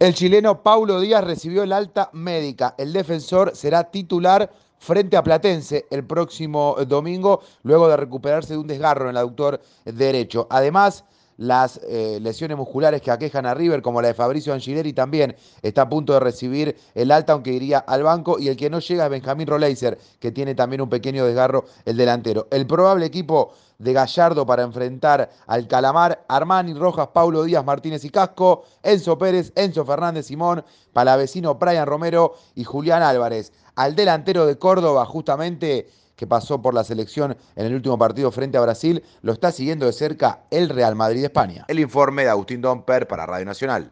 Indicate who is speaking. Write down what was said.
Speaker 1: El chileno Paulo Díaz recibió el alta médica. El defensor será titular frente a Platense el próximo domingo, luego de recuperarse de un desgarro en el aductor derecho. Además, las lesiones musculares que aquejan a River, como la de Fabricio Angileri, también está a punto de recibir el alta, aunque iría al banco. Y el que no llega es Benjamín Roleiser, que tiene también un pequeño desgarro el delantero. El probable equipo de Gallardo para enfrentar al Calamar: Armani, Rojas, Paulo Díaz, Martínez y Casco, Enzo Pérez, Enzo Fernández, Simón, Palavecino, Brian Romero y Julián Álvarez. Al delantero de Córdoba, justamente, que pasó por la selección en el último partido frente a Brasil, lo está siguiendo de cerca el Real Madrid de España. El informe de Agustín Domper para Radio Nacional.